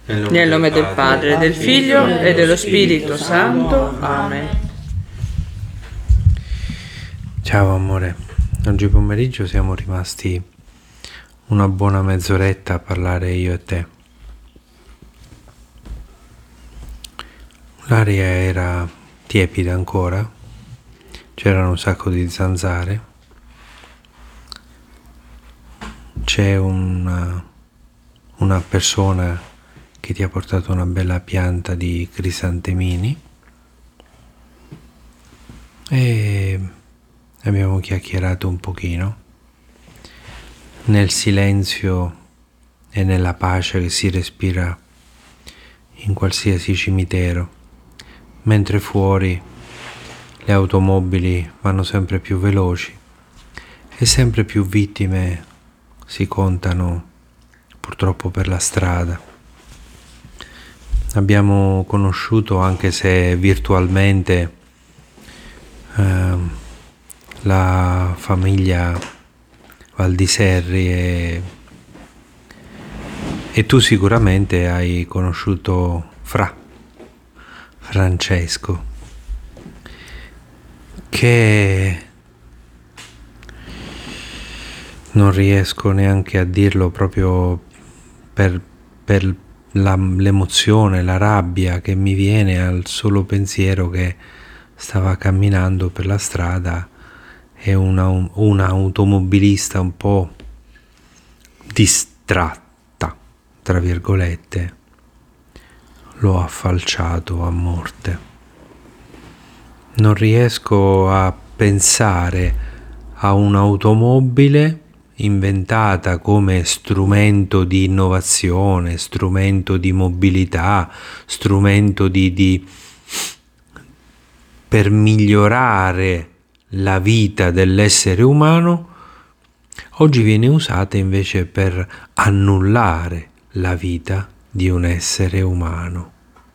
Nel nome del Padre, del Figlio e dello Spirito Santo. Amen. Ciao amore, oggi pomeriggio siamo rimasti una buona mezz'oretta a parlare io e te. L'aria era tiepida ancora, c'erano un sacco di zanzare, c'è una persona che ti ha portato una bella pianta di crisantemini e abbiamo chiacchierato un pochino nel silenzio e nella pace che si respira in qualsiasi cimitero, mentre fuori le automobili vanno sempre più veloci e sempre più vittime si contano purtroppo per la strada. Abbiamo conosciuto, anche se virtualmente, la famiglia Valdiserri e tu sicuramente hai conosciuto Francesco, che non riesco neanche a dirlo proprio per l'emozione, la rabbia che mi viene al solo pensiero che stava camminando per la strada e una automobilista un po' distratta, tra virgolette, lo ha falciato a morte. Non riesco a pensare a un'automobile inventata come strumento di innovazione, strumento di mobilità, strumento per migliorare la vita dell'essere umano, oggi viene usata invece per annullare la vita di un essere umano.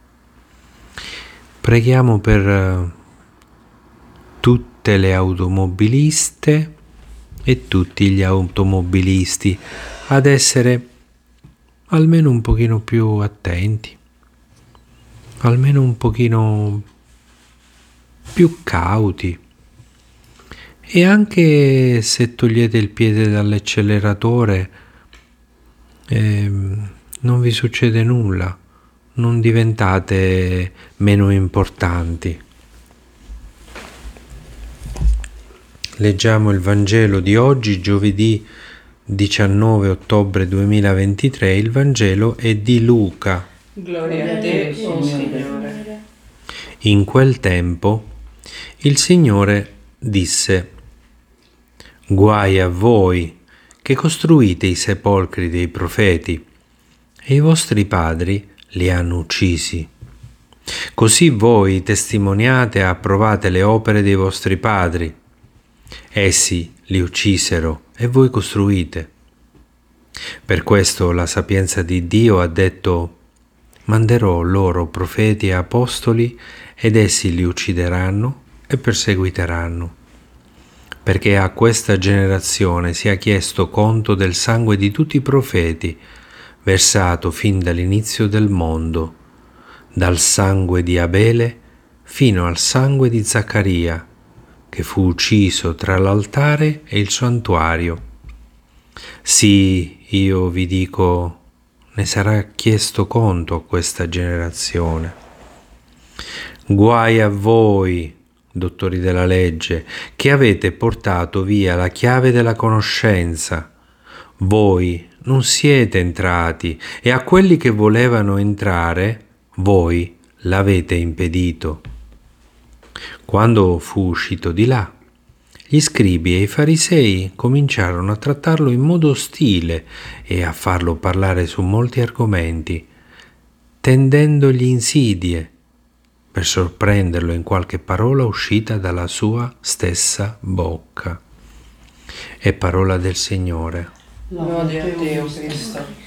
Preghiamo per tutte le automobiliste e tutti gli automobilisti ad essere almeno un pochino più attenti, almeno un pochino più cauti, e anche se togliete il piede dall'acceleratore non vi succede nulla, non diventate meno importanti. Leggiamo il Vangelo di oggi, giovedì 19 ottobre 2023. Il Vangelo è di Luca. Gloria a te, o Signore. In quel tempo il Signore disse: «Guai a voi che costruite i sepolcri dei profeti e i vostri padri li hanno uccisi. Così voi testimoniate e approvate le opere dei vostri padri. Essi li uccisero e voi costruite. Per questo la sapienza di Dio ha detto: manderò loro profeti e apostoli ed essi li uccideranno e perseguiteranno. Perché a questa generazione sia chiesto conto del sangue di tutti i profeti versato fin dall'inizio del mondo, dal sangue di Abele fino al sangue di Zaccaria, che fu ucciso tra l'altare e il santuario. Sì, io vi dico, ne sarà chiesto conto a questa generazione. Guai a voi, dottori della legge, che avete portato via la chiave della conoscenza. Voi non siete entrati e a quelli che volevano entrare, voi l'avete impedito. Quando fu uscito di là, gli scribi e i farisei cominciarono a trattarlo in modo ostile e a farlo parlare su molti argomenti, tendendogli insidie per sorprenderlo in qualche parola uscita dalla sua stessa bocca. È parola del Signore. Lode a te, o Cristo.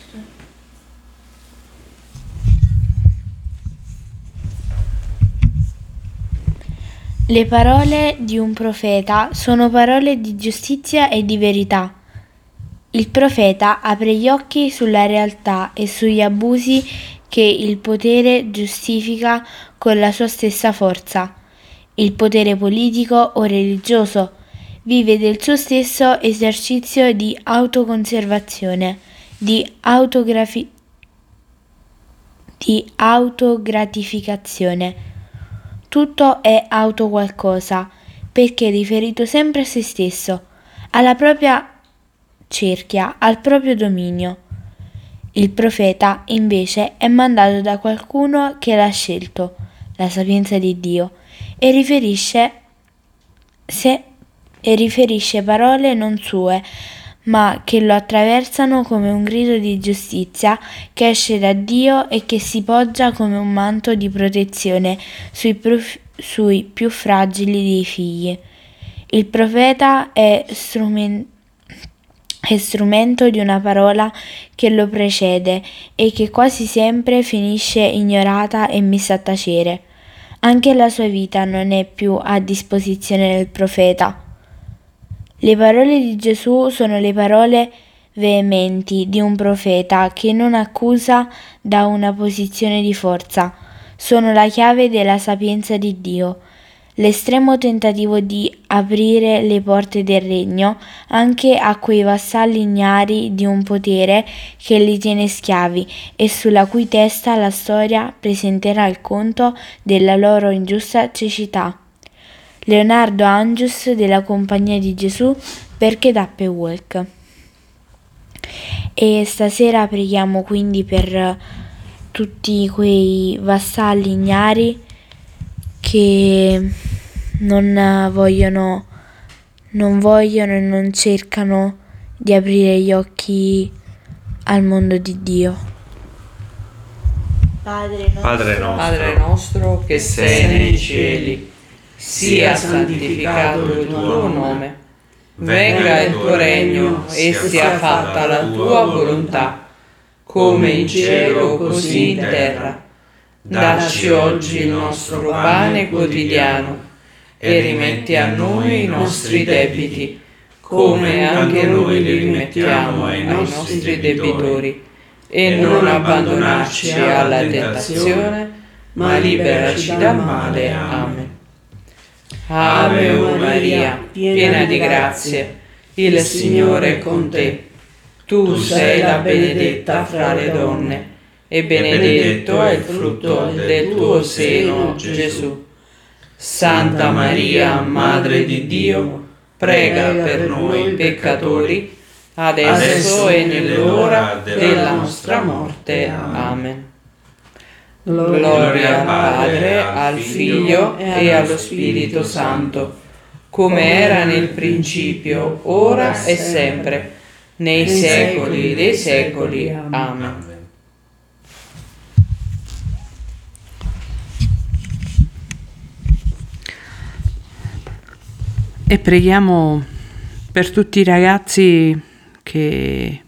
Le parole di un profeta sono parole di giustizia e di verità. Il profeta apre gli occhi sulla realtà e sugli abusi che il potere giustifica con la sua stessa forza. Il potere politico o religioso vive del suo stesso esercizio di autoconservazione, di autogratificazione. Tutto è auto qualcosa, perché è riferito sempre a se stesso, alla propria cerchia, al proprio dominio. Il profeta, invece, è mandato da qualcuno che l'ha scelto, la sapienza di Dio, e riferisce parole non sue, ma che lo attraversano come un grido di giustizia che esce da Dio e che si poggia come un manto di protezione sui più fragili dei figli. Il profeta è strumento di una parola che lo precede e che quasi sempre finisce ignorata e messa a tacere. Anche la sua vita non è più a disposizione del profeta. Le parole di Gesù sono le parole veementi di un profeta che non accusa da una posizione di forza. Sono la chiave della sapienza di Dio, l'estremo tentativo di aprire le porte del regno anche a quei vassalli ignari di un potere che li tiene schiavi e sulla cui testa la storia presenterà il conto della loro ingiusta cecità. Leonardo Angius della Compagnia di Gesù per Kedappe Walk. E stasera preghiamo quindi per tutti quei vassalli ignari che non vogliono e non cercano di aprire gli occhi al mondo di Dio. Padre nostro che sei nei cieli, sia santificato il tuo nome, venga il tuo regno e sia fatta la tua volontà, come in cielo così in terra. Dacci oggi il nostro pane quotidiano e rimetti a noi i nostri debiti, come anche noi li rimettiamo ai nostri debitori, e non abbandonarci alla tentazione, ma liberaci dal male. Amen. Ave Maria, piena di grazie, il Signore è con te. Tu sei la benedetta fra le donne, e benedetto è il frutto del tuo seno, Gesù. Santa Maria, Madre di Dio, prega per noi peccatori, adesso e nell'ora della nostra morte. Amen. Gloria al Padre, al Figlio e allo Spirito Santo, come era nel principio, ora e sempre, nei secoli dei secoli. Amen. E preghiamo per tutti i ragazzi che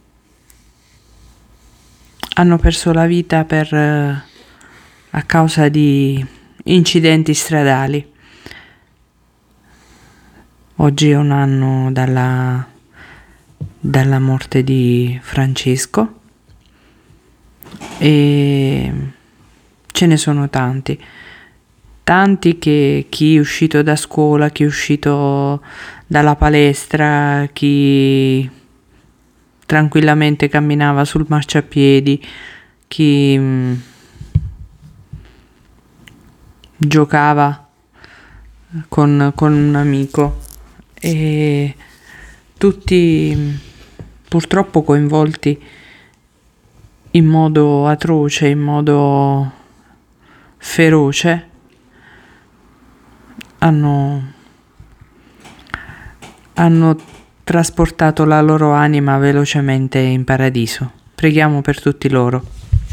hanno perso la vita a causa di incidenti stradali. Oggi è un anno dalla morte di Francesco e ce ne sono tanti che chi è uscito da scuola, chi è uscito dalla palestra, chi tranquillamente camminava sul marciapiedi, chi giocava con un amico, e tutti purtroppo coinvolti in modo atroce, in modo feroce, hanno trasportato la loro anima velocemente in paradiso. Preghiamo per tutti loro.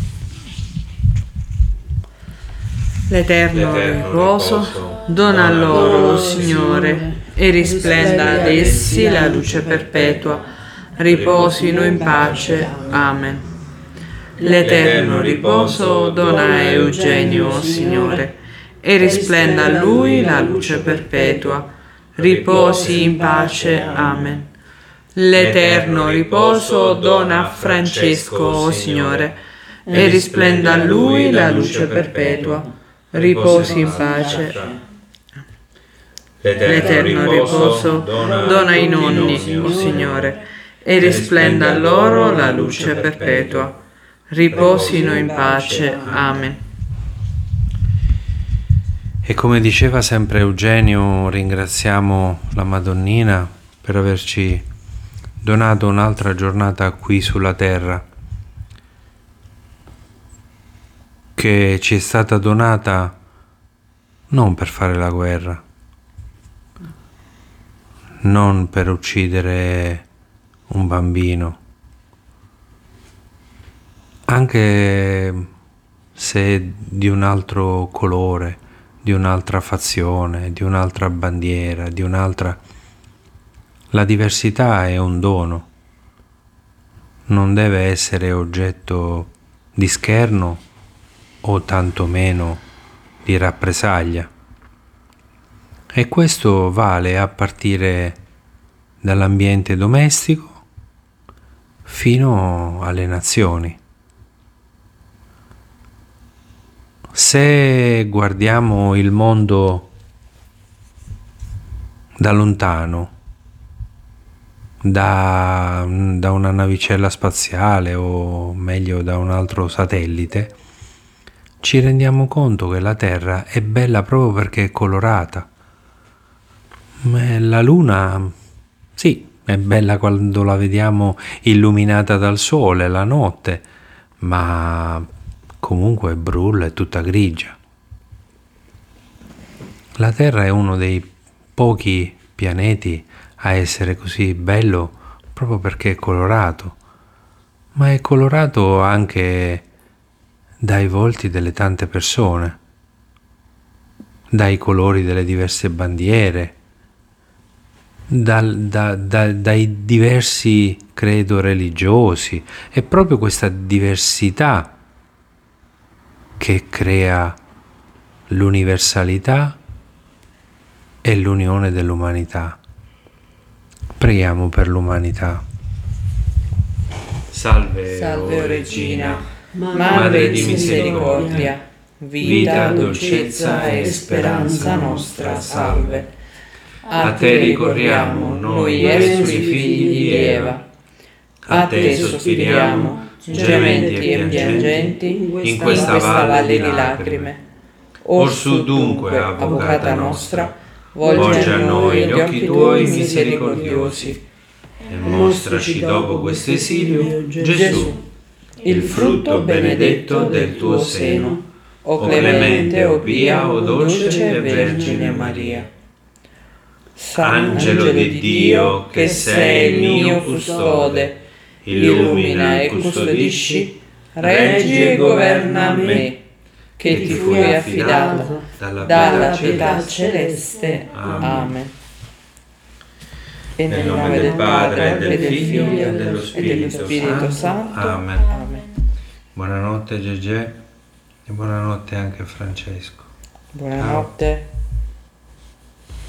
L'eterno riposo dona a loro, Signore, e risplenda ad essi la luce perpetua. Riposino in pace. Amen. L'eterno riposo dona a Eugenio, Signore, e risplenda a lui la luce perpetua. Riposi in pace. Amen. L'eterno riposo dona a Francesco, Signore, e risplenda a lui la luce perpetua. Riposi in pace. L'eterno riposo dona ai nonni, o Signore, e risplenda a loro la luce perpetua. Riposino in pace. Amen. E come diceva sempre Eugenio, ringraziamo la Madonnina per averci donato un'altra giornata qui sulla terra, che ci è stata donata non per fare la guerra, non per uccidere un bambino, anche se di un altro colore, di un'altra fazione, di un'altra bandiera, di un'altra... La diversità è un dono, non deve essere oggetto di scherno o tantomeno di rappresaglia. E questo vale a partire dall'ambiente domestico fino alle nazioni. Se guardiamo il mondo da lontano, da una navicella spaziale o meglio da un altro satellite, ci rendiamo conto che la Terra è bella proprio perché è colorata. La Luna, sì, è bella quando la vediamo illuminata dal sole la notte, ma comunque brulla, è tutta grigia. La Terra è uno dei pochi pianeti a essere così bello proprio perché è colorato, ma è colorato anche dai volti delle tante persone, dai colori delle diverse bandiere, dai diversi credo religiosi. È proprio questa diversità che crea l'universalità e l'unione dell'umanità. Preghiamo per l'umanità. Salve, o Regina, Madre di misericordia, vita, dolcezza e speranza nostra, salve. A te ricorriamo, noi esuli figli di Eva. A te sospiriamo, gementi e piangenti, in questa valle di lacrime. Orsù dunque, Avvocata nostra, volgi a noi gli occhi tuoi misericordiosi e mostraci dopo questo esilio Gesù, il frutto benedetto del tuo seno, o clemente, o pia, o dolce Vergine Maria. Angelo di Dio, che sei il mio custode, illumina e custodisci, reggi e governa me, che ti fui affidato dalla pietà celeste. Amen. E nel nome del Padre, e del Figlio, e dello Spirito Santo. Amen. Amen. Buonanotte Gegè e buonanotte anche Francesco. Buonanotte.